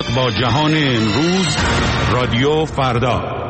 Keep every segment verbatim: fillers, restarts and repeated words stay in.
با جهان امروز رادیو فردا.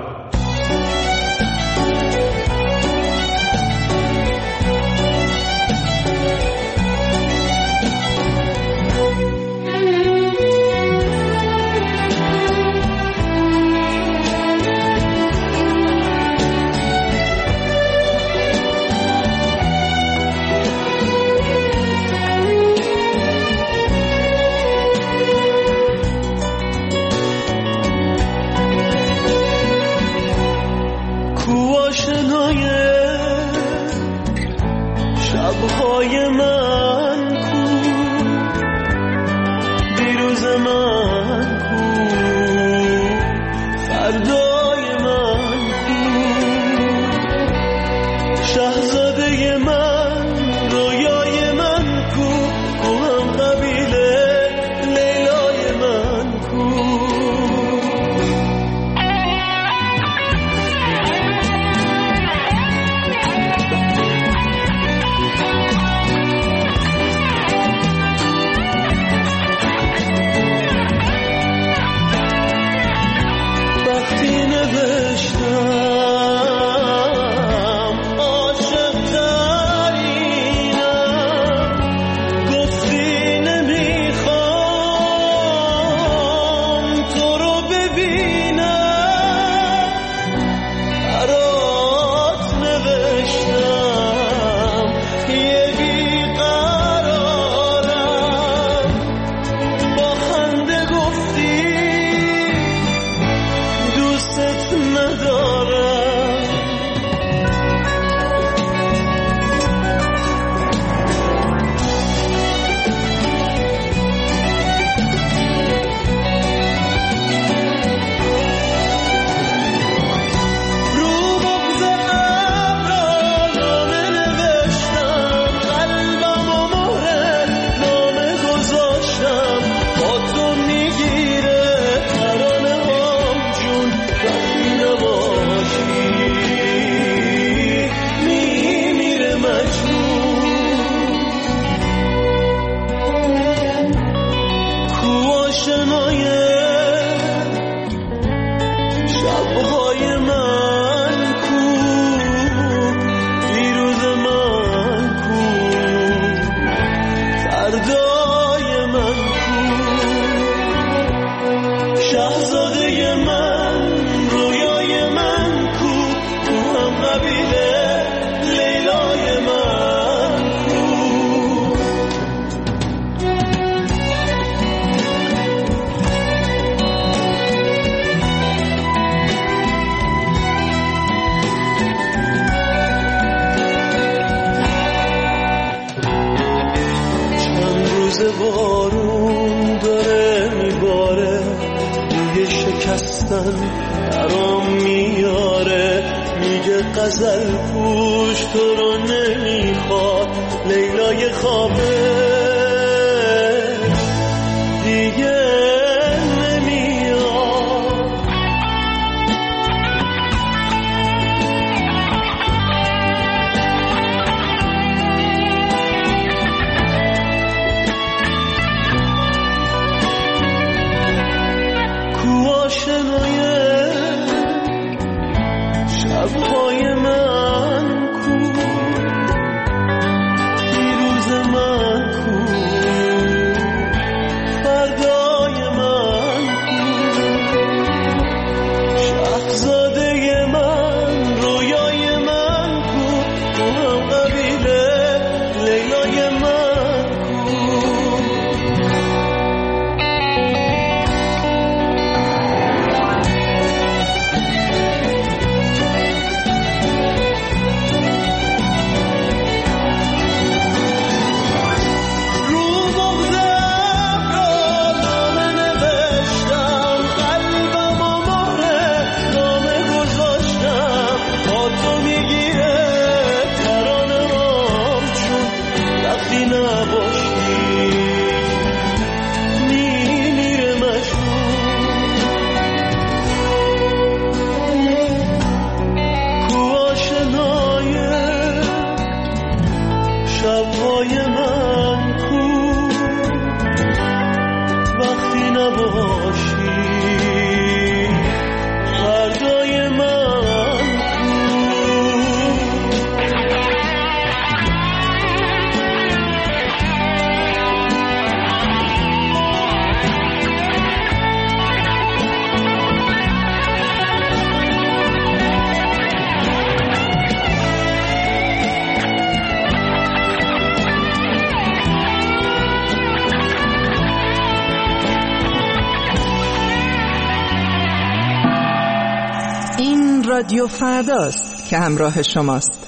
رادیو فرداست که همراه شماست.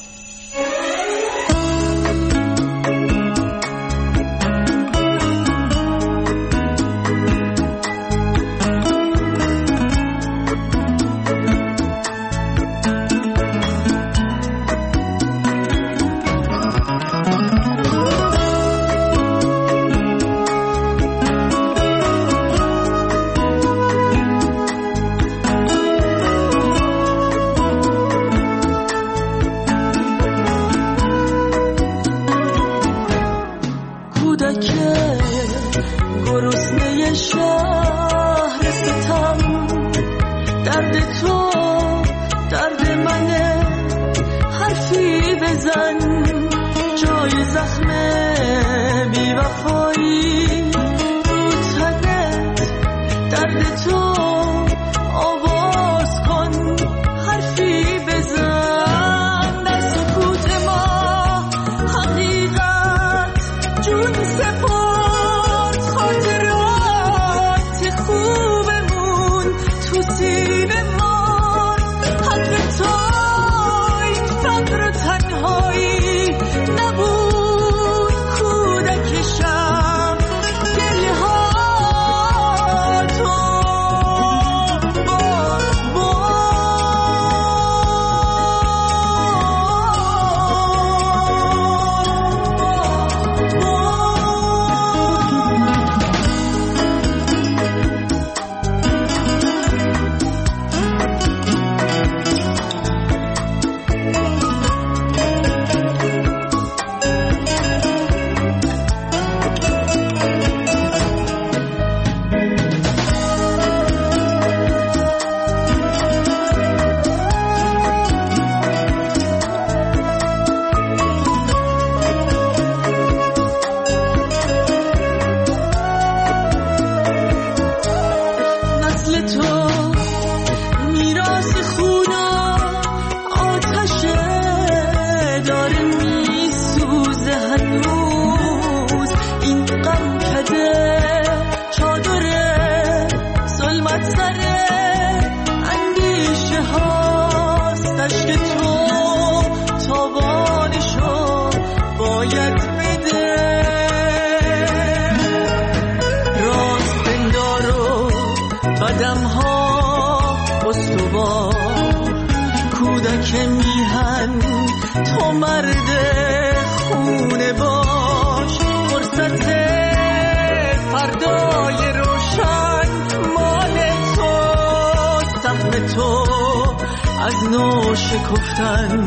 شکفتن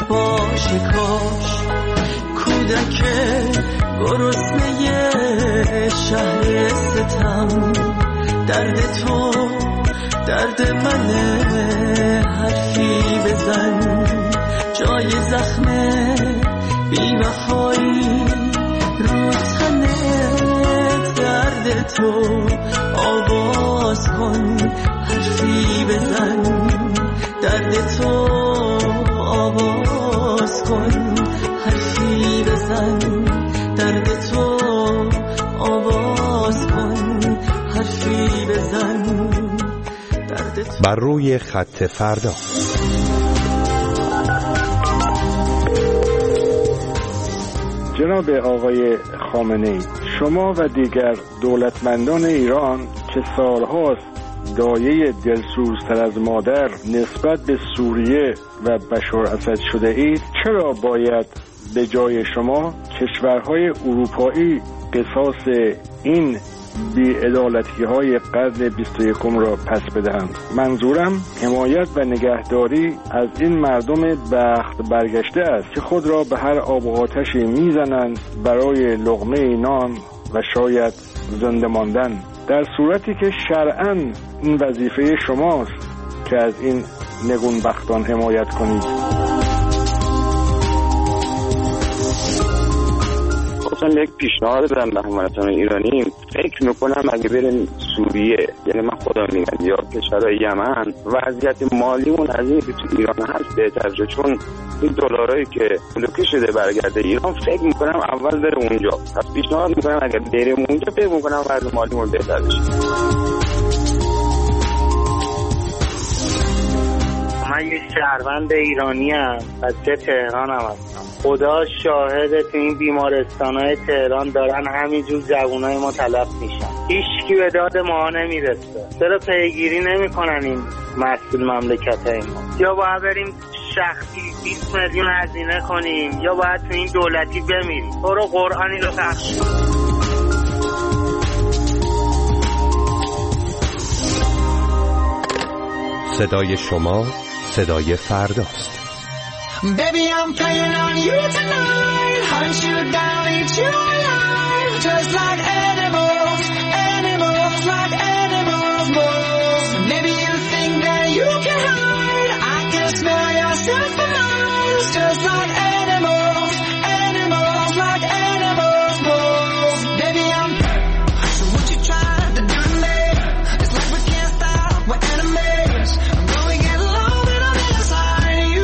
باشه کاش کودک گرسنه شهر ستم درد تو درد منه حرفی بزن جای زخم بی وفایی رو تنه درد تو آواز کن حرفی بزن درد تو آواز کن حرفی بزن درد تو آواز کن حرفی بزن درد تو. بر روی خط فردا. جناب آقای خامنه‌ای، شما و دیگر دولتمندان ایران که سالهاست دایه دلسوزتر از مادر نسبت به سوریه و بشار اسد شده اید، چرا باید به جای شما کشورهای اروپایی قصاص این بی‌عدالتی‌های قرن بیست و یکم را پس بدهند؟ منظورم حمایت و نگهداری از این مردم بخت برگشته است که خود را به هر آب و آتشی میزنند برای لقمه نان و شاید زنده ماندن، در صورتی که شرعاً این وظیفه شماست که از این نگونبختان حمایت کنید. خواستم یک پیشنهاد بدم به هموطنان ایرانی. فکر میکنم اگه بریم سوریه، یعنی من خدا میگم، یا کشورهای یمن، وضعیت مالیمون از این که تو ایران هست بهتر شه، چون این دلارایی که بلوکه شده برگرده ایران، فکر میکنم اول بره اونجا. پس پیشنهاد میکنم اگه بریم اونجا، فکر میکنم وضع مالیمون بهتر بشه. من شهروند ایرانی هم بچه تهران هم هستم. خدا شاهده تو این بیمارستان‌های تهران دارن همینجور جوانای ما تلف میشن، هیچکی به داد ما نمیرسه. چرا پیگیری نمیکنن این مسئول مملکتای ما؟ یا باید بریم شخصی بیست میلیون هزینه کنیم یا باید تو این دولتی بمیریم. تو رو قرآن اینو پخش کن. صدای شما صدای فرداست. Baby, I'm playing on you tonight. Hunt you down, eat you alive. Just like animals, animals, like animals, moles. Maybe you think that you can hide. I can smell yourself for miles. Just like animals, animals, like animals, moles. Baby, I'm. So what you trying to do to me? It's like we can't stop, we're enemies. I'm going get along and I'm inside you.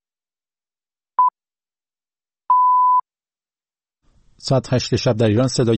ساعت هشت شب در ایران. صدای